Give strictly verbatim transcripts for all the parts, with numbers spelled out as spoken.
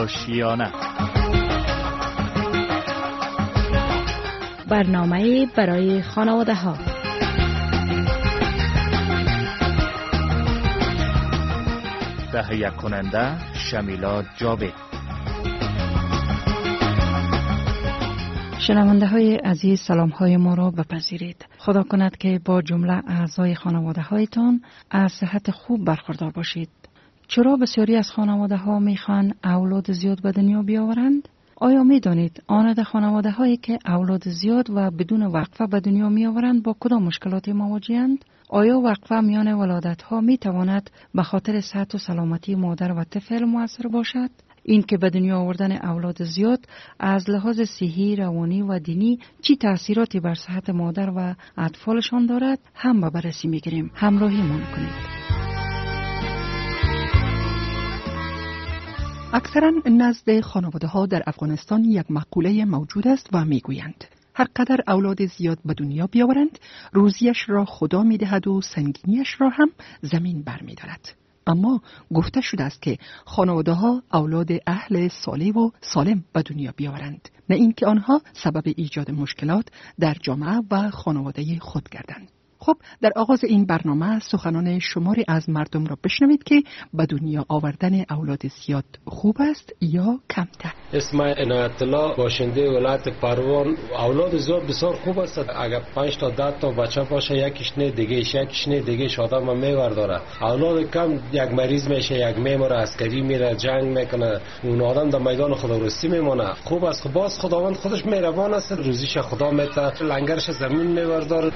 آشیانه. برنامه برای خانواده ها. تهیه کننده شمیلا جاوید. شنونده های عزیز، سلام های ما را بپذیرید. خدا کند که با جمله اعضای خانواده هایتان از صحت خوب برخوردار باشید. چرا بسیاری از خانواده ها میخوان اولاد زیاد به دنیا بیاورند؟ آیا می دانید آنده خانواده هایی که اولاد زیاد و بدون وقفه به دنیا می آورند با کدام مشکلاتی مواجهند؟ آیا وقفه میان ولادت ها می تواند به خاطر صحت و سلامتی مادر و طفل مؤثر باشد؟ این که به دنیا آوردن اولاد زیاد از لحاظ صحی، روانی و دینی چی تأثیراتی بر صحت مادر و اطفالشان دارد هم به بررسی میگیریم. همراهیمان کنید. اکثرا نزد خانواده ها در افغانستان یک مقوله موجود است و میگویند هر قدر اولاد زیاد به دنیا بیاورند روزیش را خدا میدهد و سنگینیش را هم زمین بر میدارد. اما گفته شده است که خانواده ها اولاد اهل صالح و سالم به دنیا بیاورند، نه اینکه آنها سبب ایجاد مشکلات در جامعه و خانواده خود گردند. خب در آغاز این برنامه سخنان شماری از مردم را بشنوید که به دنیا آوردن اولاد زیاد خوب است یا کمتر. اسم عنایت الله، باشنده ولایت پروان. اولاد زیاد بسیار خوب است. اگر پنج تا ده تا بچه باشه، یکیش نه دیگهش، یکیش نه دیگهش آدم میورداره. اولاد کم یک مریض میشه، یک میموره، عسکری میره، جنگ میکنه، اون آدم در میدان خداوندی میمونه. خوب است. خب باز خداوند خودش مهربان است، روزیش خدا میده، لنگرش زمین میورداره.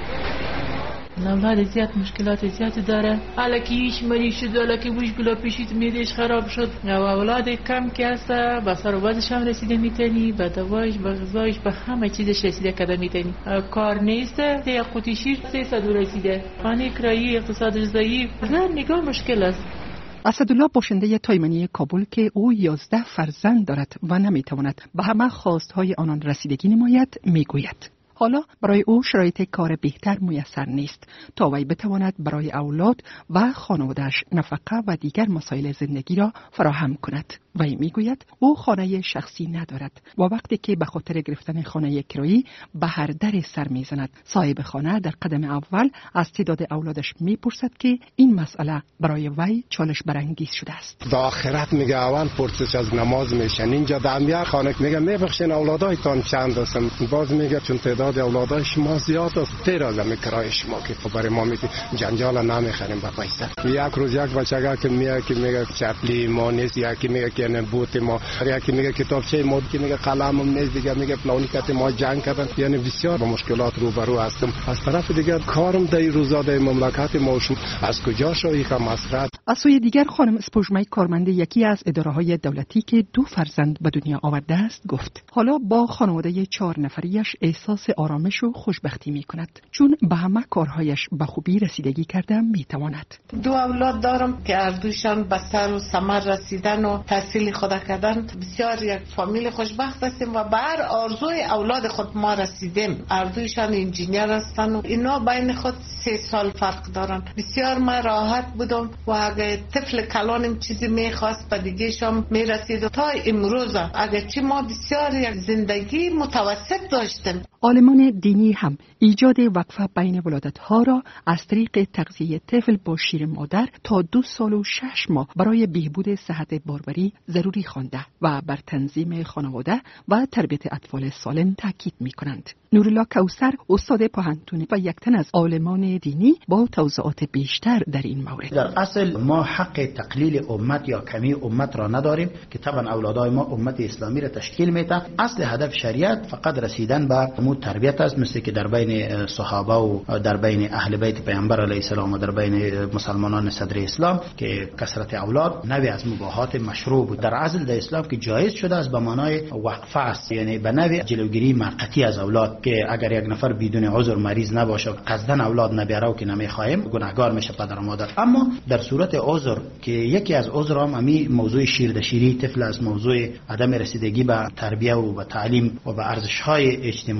اولاد زیاد مشکلات زیادی داره. حالا که هیچ مریض شد، حالا که مشکل پیشید میدهش خراب شد. و اولاد کم که هست به سر و بازش هم رسیده میتونی، به دوایش، به غذایش، به همه چیزش رسیده کده میتونی. کار نیست، ته قوطی شیر سیصد رسیده. خانه کرایی، اقتصاد ضعیف، هر نگاه مشکل است. اسدالله باشنده تایمنی کابل که او یازده فرزند دارد و نمیتواند به همه خواستهای آنان رسیدگی نماید میگوید حالا برای او شرایط کار بهتر میسر نیست تا وی بتواند برای اولاد و خانواده‌اش نفقه و دیگر مسائل زندگی را فراهم کند. وی میگوید او خانه شخصی ندارد و وقتی که به خاطر گرفتن خانه کرایی به هر در سر میزند، صاحب خانه در قدم اول از تعداد اولادش میپرسد که این مسئله برای وی چالش برانگیز شده است. در آخرت میگه اول پرسش از نماز میشن، اینجا در امیر خانه میگه میبخشین اولادایتان چند هستن؟ باز میگه چون تعداد اولادای شما زیاد است، تیراز می کرای شما که برای ما میگه جنجال نمیخریم با پیسه. یک روز یک بچه که میگه که میگه چپلی ما نیست، یکی میگه که نه بوت ما، یکی میگه کتابچه ما، که میگه قلمم نیست، دیگه میگه فلانی کته ما جنگ کردن. یعنی بسیار با مشکلات روبرو هستم. از طرف دیگر کارم در روزا در مملکت ما شو از کجا شوی که مسرت. از سوی دیگر خانم اسپوجمای کارمند یکی از اداره‌های دولتی که دو فرزند به دنیا آورده است گفت حالا با خانواده چهار نفریش احساس آرامش و خوشبختی می کند، چون به همه کارهایش به خوبی رسیدگی کرده می تواند. دو اولاد دارم که هر دوشان به سر و ثمر رسیدن و تحصیل خود کردن. بسیار یک فامیل خوشبخت هستیم و به هر آرزوی اولاد خود ما رسیدیم. هر دوشان انجینیر هستن و اینا بین خود سه سال فرق دارن. بسیار ما راحت بودم و اگه طفل کلانم چیزی میخواست به دیگه شام میرسید و تا امروز اگه چی ما بسیار یک زندگی متوسط داشتیم. عالمان دینی هم ایجاد وقفه بین ولادت‌ها را از طریق تغذیه طفل با شیر مادر تا دو سال و شش ماه برای بهبود صحت باروری ضروری خوانده و بر تنظیم خانواده و تربیت اطفال سالم تاکید می‌کنند. نورالله کوثر استاد پوهنتون و یک تن از عالمان دینی با توضیحات بیشتر در این مورد. در اصل ما حق تقلیل امت یا کمی امت را نداریم که طبعا اولادای ما امت اسلامی را تشکیل میده. اصل هدف شریعت فقط رسیدن به امور تربیت است، مثل که در بین صحابه و در بین اهل بیت پیامبر علیه السلام و در بین مسلمانان صدر اسلام که کثرت اولاد نوعی از مباحات مشروع بود. در اصل در اسلام که جایز شده است به معنای وقفه است، یعنی به نوع جلوگیری موقتی از اولاد که اگر یک نفر بدون عذر مریض نباشه قصدن اولاد نبیاره و که نمیخوایم گناهگار میشه پدر و مادر. اما در صورت عذر که یکی از عذر هم امی موضوع شیردشیری طفل از موضوع عدم رسیدگی به تربیت و به تعلیم و به ارزش‌های اجتماعی و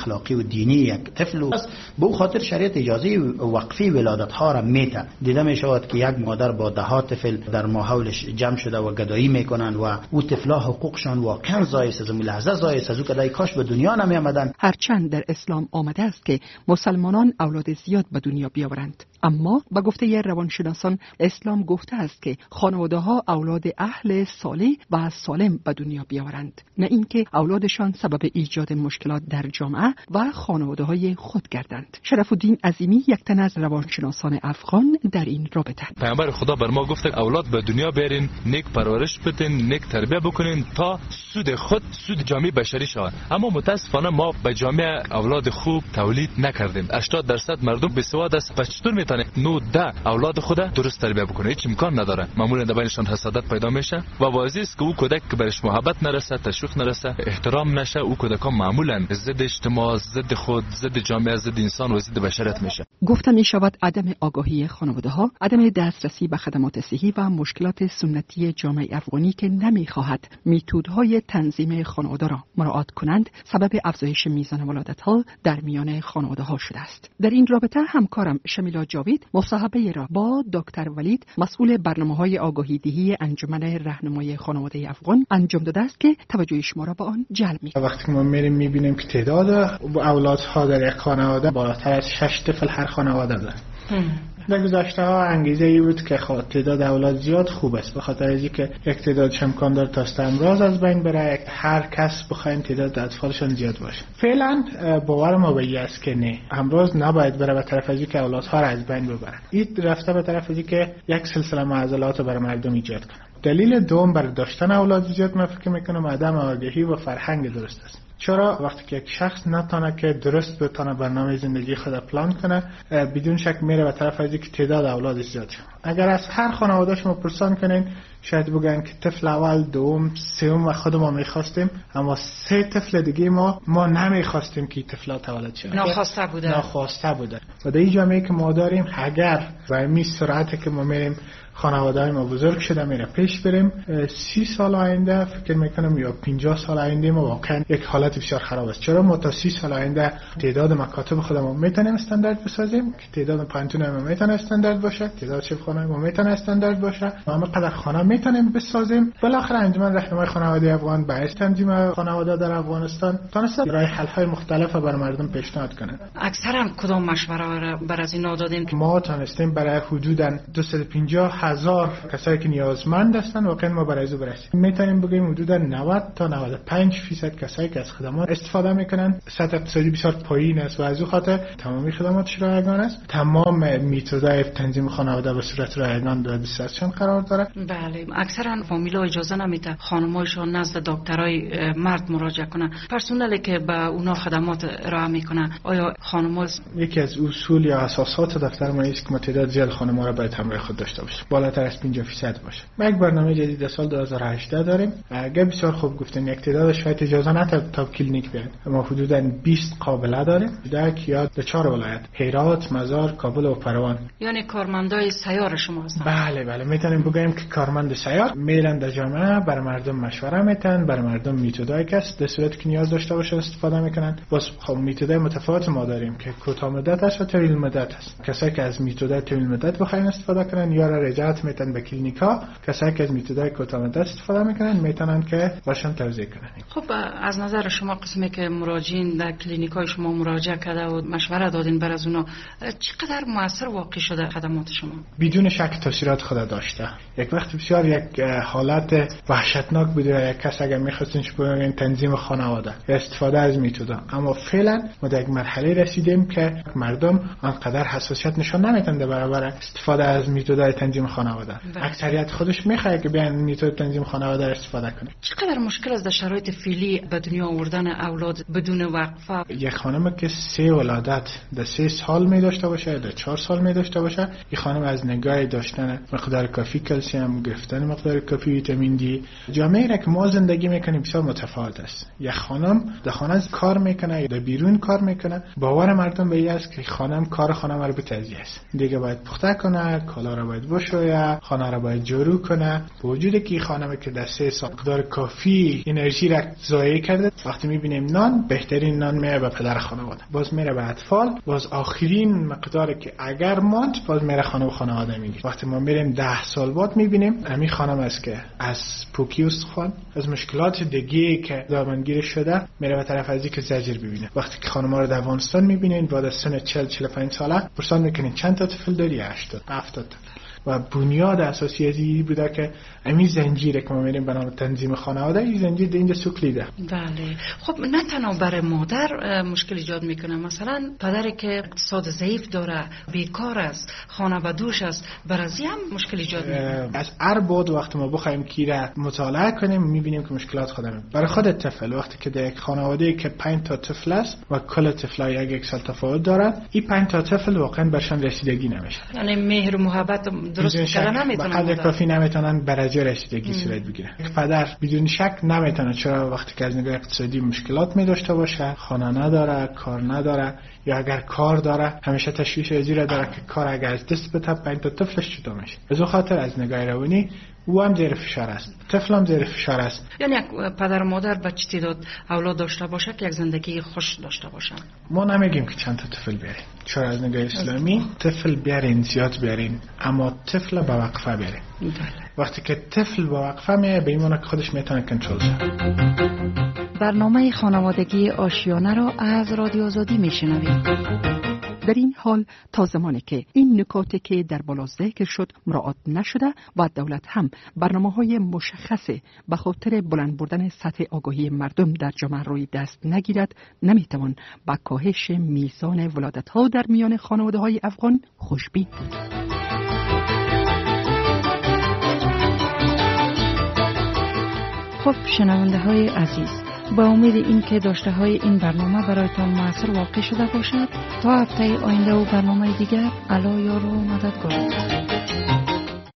اخلاقی و دینی یک طفل است. به خاطر شریعت اجازه وقفی ولادت ها را میته. دیده می شود که یک مادر با ده ها طفل در ماحولش جمع شده و گدایی میکنن و او طفلا حقوقشان واقعا زایست از لحظه زایست از او که کاش به دنیا نمی آمدن. هرچند در اسلام آمده است که مسلمانان اولاد زیاد به دنیا بیاورند، اما با گفته روانشناسان اسلام گفته است که خانواده ها اولاد اهل صالح و سالم به دنیا بیاورند، نه اینکه اولادشان سبب ایجاد مشکلات در جامعه و خانواده های خود گردند. شرف الدین عظیمی یک تن از روانشناسان افغان در این رابطه: پیامبر خدا بر ما گفته اولاد به دنیا بیارین، نیک پرورش بدین، نیک تربیت بکنین تا سود خود سود جامعه بشری شود. اما متاسفانه ما به جامعه اولاد خوب تولید نکردیم. هشتاد درصد مردم بیسواد است. پس چطور میتونه نود ده اولاد خود درست تربیت بکنه؟ هیچ امکان نداره. معمولا در بینشان حسادت پیدا میشه و واضح است که او کودک که برش محبت نرسه، تشویق نرسه، احترام نشه، او کودکان معمولا ضد اجتماع، ضد خود، ضد جامعه، ضد انسان و ضد بشریت میشه. گفته می شود عدم آگاهی خانواده ها، عدم دسترسی به خدمات صحی و مشکلات سنتی جامعه افغانی که نمیخواهد میتودهای تنظیم خانواده را مراعات کنند سبب افزایش میزان ولادت ها در میان خانواده ها شده است. در این رابطه همکارم شمیلا جاوید مصاحبه را با دکتر ولید مسئول برنامه‌های آگاهی دهی انجمن راهنمای خانواده افغان انجام داده است که توجه شما را به آن جلب می‌کند. وقتی ما میریم می‌بینیم که تعداد اولادها در یک خانواده بالاتر از شش طفل هر خانواده داره. در گذشته ها انگیزه ای بود که تعداد اولاد زیاد خوب است، به خاطر از اینکه یک تعدادش امکان داره تا امراض از بین بره، هر کس بخواین تعداد اطفالشان زیاد باشه. فعلا باور ما به این است که نه، امراض نباید بره به طرف از اینکه اولادها را از بین ببره. این رفته به طرف از اینکه یک سلسله معضلات برای مردم ایجاد کنه. دلیل دوم برای داشتن اولاد زیاد من فکر میکنم عدم آگاهی و فرهنگ درست است. چرا وقتی که یک شخص نتونه که درست بتونه برنامه زندگی خود پلان کنه، بدون شک میره به طرف از اینکه تعداد اولاد زیاد شه. اگر از هر خانواده شما پرسان کنین شاید بگن که طفل اول، دوم، سوم و خود ما میخواستیم، اما سه طفل دیگه ما ما نمیخواستیم که طفلا تولد شه. ناخواسته بوده. ناخواسته بوده. و در این جامعه که ما داریم اگر با این سرعتی که ما میریم خانواده های ما بزرگ شده میره پیش بریم، سی سال آینده فکر میکنم یا پنجاه سال آینده ما واقعا یک حالت بسیار خراب است. چرا ما تا سی سال آینده تعداد مکاتب خودمون میتونیم استاندارد بسازیم که تعداد پانتون ما میتونه استاندارد باشه، تعداد شفاخانه ما میتونه استاندارد باشه، ما هم قدر خانه میتونیم بسازیم. بالاخره انجمن راهنمای خانواده افغان باعث تنظیم خانواده در افغانستان تونسته راه حل های مختلف برای مردم پیشنهاد کنه. اکثرا کدام مشوره بر از اینا دادین؟ ما تونستیم برای حدوداً دویست و پنجاه هزار کسایی که نیازمند هستن واقعا ما برای او برسیم. میتونیم بگیم حدوداً نود تا نود و پنج درصد کسایی که از خدمات استفاده میکنن. سطح اقتصادی بسیار پایین است و از او خاطر تمامی خدماتش رایگان است. تمام میتودهای تنظیم خانواده به صورت رایگان و دسترسشان قرار داره. بله، اکثرا فامیلا اجازه نمیده خانمایشان نزد دکترای مرد مراجعه کنن. پرسنلی که به اونا خدمات ارائه میکنن آیا خانم‌ها؟ یکی از اصول یا اساسات دفتر ما است که متعدد زیاد خانم‌ها را باید همراه خود داشته باشه، بالاتر از پنجاه درصد باشه. ما یک برنامه جدید سال دو هزار و هجده داریم. اگه بسیار خوب گفتن یک تعداد شاید اجازه نده تا کلینیک بیاد، اما حدوداً بیست قابله داریم در یا در چهار ولایت: هرات، مزار، کابل و پروان. یعنی کارمندای سیار شما هستن؟ بله بله، میتونیم بگیم که کارمند سیار میلند در جامعه بر مردم مشوره میتن، بر مردم میتودای کس در صورتی که نیاز داشته باشه استفاده میکنن. باز خب میتودای متفاوت ما داریم که کوتاه مدت است و طویل مدت است. کسایی که از میتودای طویل مدت بخواین استفاده کنن یا را رجعت میتن به کلینیکا، کسایی که از میتودای کوتاه مدت استفاده میکنن میتونن که باشن توضیح کنن. خب از نظر شما قسمی که مراجعین در کلینیکای شما مراجعه کرده و مشوره دادین بر از اونا، چقدر موثر واقع شده خدمات شما؟ بدون شک تاثیرات خود داشته. یک وقت بسیار یک حالت وحشتناک بوده یک کس اگر می‌خواستنش بگن تنظیم خانواده یا استفاده از میتودا، اما فعلا ما در یک مرحله رسیدیم که مردم آنقدر حساسیت نشان نمیدن در برابر استفاده از میتودای تنظیم خانواده. اکثریت خودش میخواد که بیان میتود تنظیم خانواده استفاده کنه. چقدر مشکل است در شرایط فعلی به دنیا آوردن اولاد بدون وقفه؟ یک خانم که سه ولادت در سه سال می داشته باشه، در چهار سال می داشته باشه، این خانم از نگاه داشتن مقدار کافی کلسیم، گرفتن گرفتن مقدار کافی ویتامین دی. جامعه را که ما زندگی میکنیم بسیار متفاوت است. یک خانم در خانه کار میکنه یا در بیرون کار میکنه، باور مردم به این است که خانم کار خانه مربوطه است. دیگه باید پخته کنه، کالا را باید بشویه، خانه را باید جارو کنه. با وجود که خانم که در سه سال مقدار کافی انرژی را ضایع کرده، وقتی میبینیم نان، بهترین نان میره به پدر خانواده، باز میره به اطفال، باز آخرین مقداری که اگر ماند باز میره خانه و خانواده میگیره. وقتی ما میریم ده سال بعد میبینیم همین خانم است که از پوکیوس خان از مشکلات دیگه که دامنگیر شده میره به طرف ازی که زجر ببینه. وقتی که خانم‌ها رو در افغانستان میبینین بعد از سن چهل چهل و پنج ساله پرسان میکنین چند تا طفل داری؟ هشتاد هفتاد طفل. و بنیاد اساسی ازی بوده که همین زنجیره که ما میریم به نام تنظیم خانواده، این زنجیر اینجا سوکلیده. بله. خب نه تنها برای مادر مشکل ایجاد میکنه، مثلا پدری که اقتصاد ضعیف داره، بیکار است، خانه بدوش است، برازی هم مشکل ایجاد میکنه. از هر بعد وقتی ما بخوایم کیره مطالعه کنیم میبینیم که مشکلات خودمون. برای خود طفل وقتی که در یک خانواده که پنج تا طفل است و کل طفل‌ها یک یک سال تفاوت دارن، این پنج تا طفل واقعا برشان رسیدگی نمیشه. یعنی مهر و محبت درست کردن نمیتونن، بقدر کافی نمیتونن برای رسیدگی صورت بگیرن. پدر بدون شک نمیتونه، چرا وقتی که از نگاه اقتصادی مشکلات می داشته باشه، خانه نداره، کار نداره، یا اگر کار داره همیشه تشویش ازی را داره که کار اگر از دست بده پنج تا طفلش چطور میشه. از اون خاطر از نگاه روانی او هم زیر فشار است، طفل هم زیر فشار است. یعنی یک پدر و مادر بچه تعداد اولاد داشته باشه که یک زندگی خوش داشته باشن. ما نمیگیم که چند تا طفل بیارین، چرا از نگاه اسلامی طفل بیارین، زیاد بیارین، اما طفل با وقفه بیارین. وقتی که طفل با وقفه میه به ایمانه که خودش میتونه کنترل کنه. برنامه خانوادگی آشیانه را از رادیو آزادی میشنوید. در این حال تا زمانی که این نکاتی که در بالا ذکر شد مراعات نشده و دولت هم برنامه‌های مشخص به خاطر بلند بردن سطح آگاهی مردم در جامعه روی دست نگیرد، نمیتوان با کاهش میزان ولادت‌ها در میان خانواده‌های افغان خوشبین بود. خب شنونده های عزیز، با امید این که داشته های این برنامه برایتان موثر واقع شده باشد، تا هفته آینده و برنامه دیگر، الا یار و مددگار.